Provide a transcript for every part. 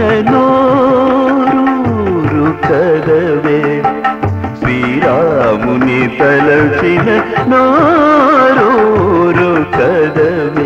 నోరూరు కదవే శ్రీరాముని తలచిన నోరూరు కదవే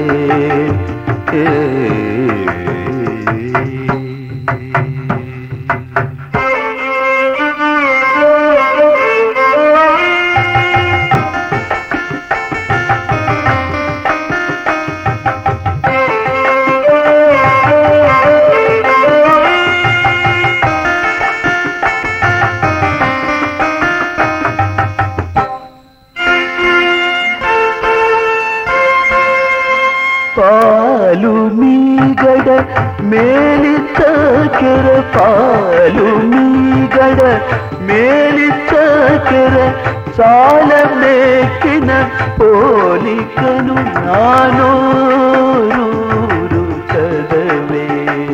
పాలు మీగడ మేలిచ్చకెర పాలు మీగడ మేలిచ్చకెర చాల మేకిన పోలికను నానోరూరు కదవే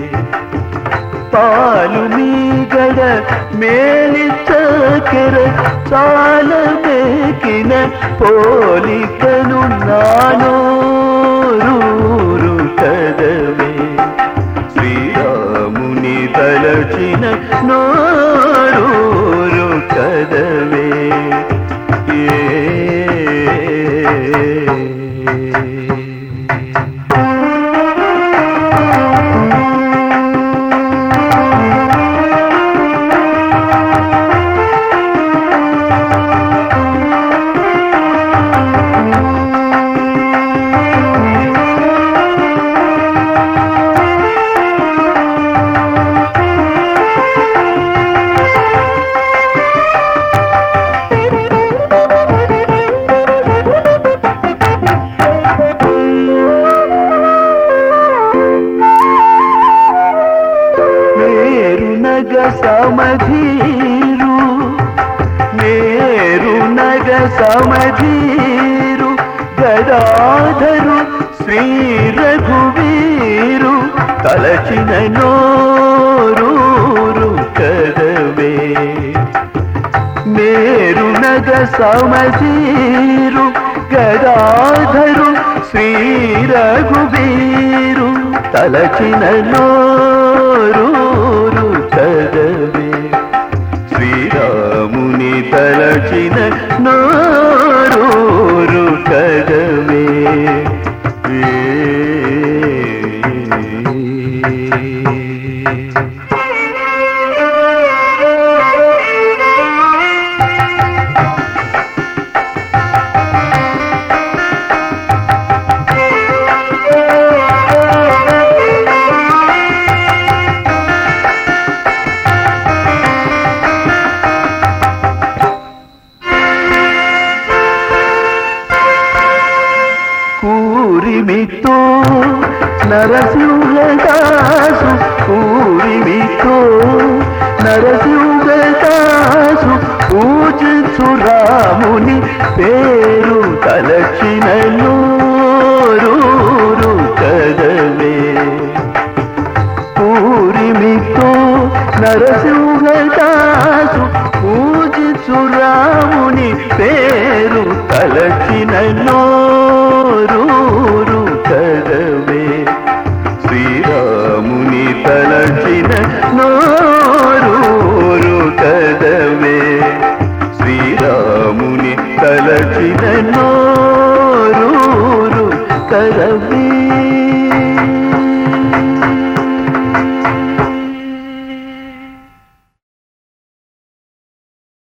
పాలు మీగడ మేలిచ్చకెర చాల మేకిన పోలికను నానోరూరు కదవే శ్రీరాముని తలచిన నోరూరు కదవే సమధీరు మేరు నగ సమధీరు గదాధరు శ్రీ రఘువీరు తలచిన నోరూరు కదవే మేరు నగ సమధీరు గదాధరు శ్రీ రఘువీరు తలచిన నోరూరు కదవే శ్రీరాముని తలచిన నోరూరు కదవే పూరిమితో నరసింహదాసు పూరిమితో నరసింహదాసు పూజించు రాముని పేరు తలచిన నోరూరు కదవే పూరిమితో నరసింహదాసు పూజించు రాముని పేరు తలచిన నోరూరు కదవే శ్రీరాముని తలచిన నోరూరు కదవే శ్రీరాముని తలచిన నోరూరు కదవే